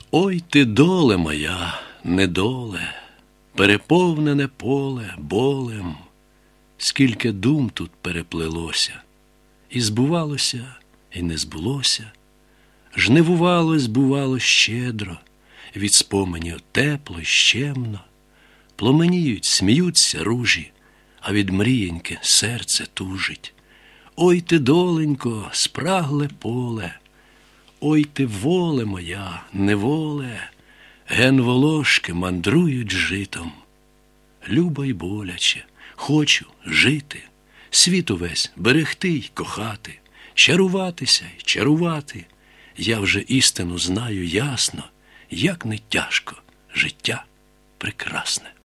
Ой ти, доле моя, недоле, переповнене поле болем, скільки дум тут переплелося, і збувалося, і не збулося, жнивувалось, бувало щедро, від споменів тепло й щемно, пломеніють, сміються ружі, а від мрієньки серце тужить. Ой ти, доленько, спрагле поле, ой ти, воле моя, неволе, ген волошки мандрують житом. Любо й боляче, хочу жити, світ увесь берегти й кохати, чаруватися й чарувати. Я вже істину знаю ясно, як не тяжко життя прекрасне.